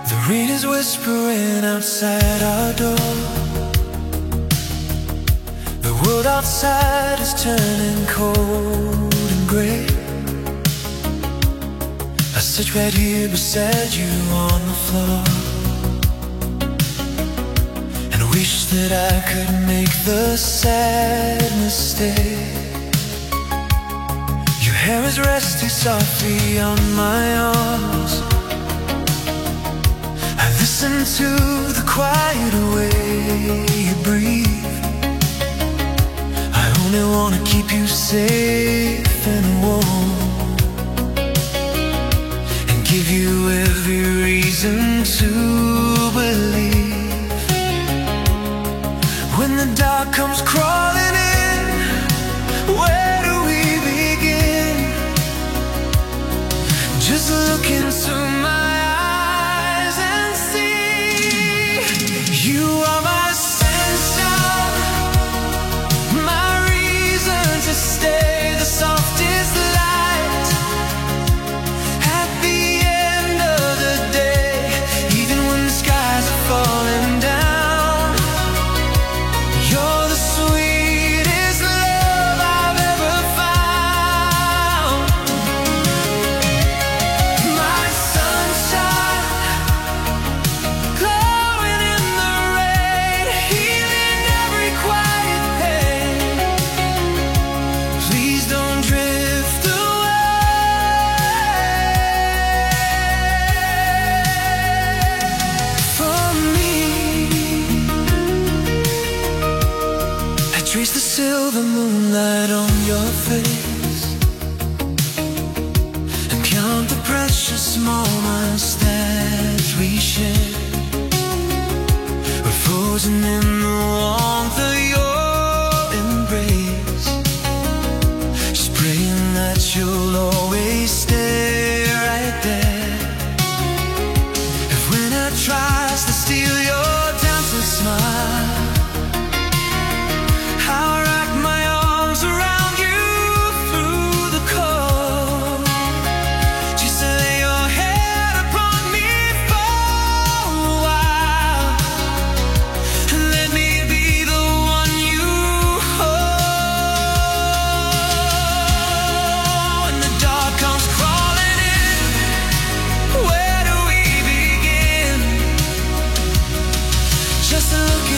The rain is whispering outside our door. The world outside is turning cold and grey. I sit right here beside you on the floor and wish that I could make the sadness stay. Your hair is resting softly on my arms. I listen to the quiet way you breathe. I only want to keep you safe and warm, and give you every reason to believe. When the dark comes crawling in, where do we begin? Just look into my eyes and see. You are my sunshine, my reason to stay, the softest light at the end of the day. Even when the skies are falling down, you're the sweetest love I've ever found. My sunshine, glowing in the rain, healing every quiet pain. Please don't drift away from me. I trace the silver moonlight on your face and count the precious moments that we share. We're frozen in the warmth of your embrace, just praying that you'll always stay right there. If winter tries to steal your dancing smile, I'll wrap my arms around you through the cold. Just lay your head upon me for a while, and let me be the one you hold. When the dark comes crawling in, where do we begin? Just look